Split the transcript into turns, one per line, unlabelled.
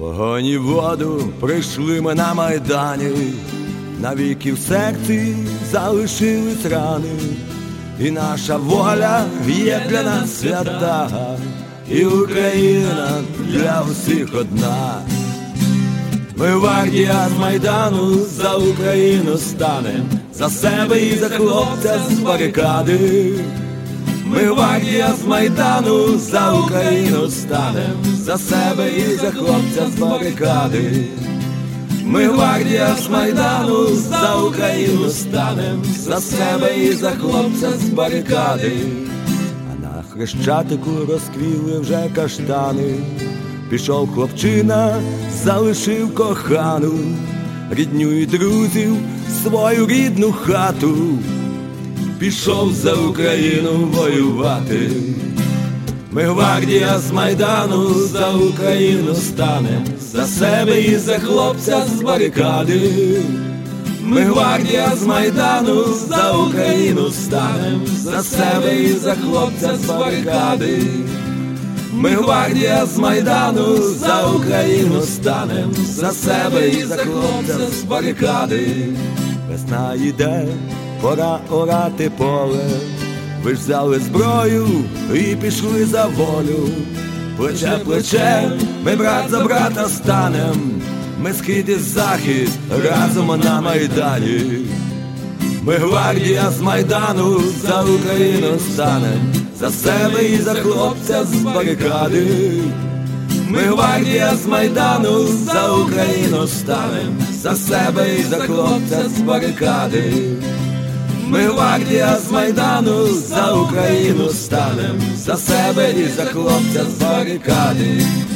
Вогонь і воду прийшли ми на Майдані, навіки в серці залишились рани, і наша воля є для нас свята, і Україна для всіх одна. Ми гвардія з Майдану, за Україну станем, за себе і за хлопця з барикади. Ми гвардія з Майдану, за Україну станем, за себе і за хлопця з барикади. Ми гвардія з Майдану, за Україну станем, за себе і за хлопця з барикади. А на Хрещатику розквіли вже каштани, пішов хлопчина, залишив кохану, рідню і друзів, свою рідну хату, пішов за Україну воювати. Ми гвардія з Майдану, за Україну станем, за себе і за хлопця з барикади. Ми гвардія з Майдану, за Україну станем, за себе і за хлопця з барикади. Ми гвардія з Майдану, за Україну станем, за себе і за хлопця з барикади. Весна йде, пора орати поле, ви ж взяли зброю і пішли за волю. Плече в плече ми брат за брата станем, ми схід і захід разом на Майдані. Ми гвардія з Майдану, за Україну станем, за себе і за хлопця з барикади. Ми гвардія з Майдану, за Україну станем, за себе і за хлопця з барикади. Ми гвардія з Майдану, за Україну станем, за себе і за хлопця з барикади.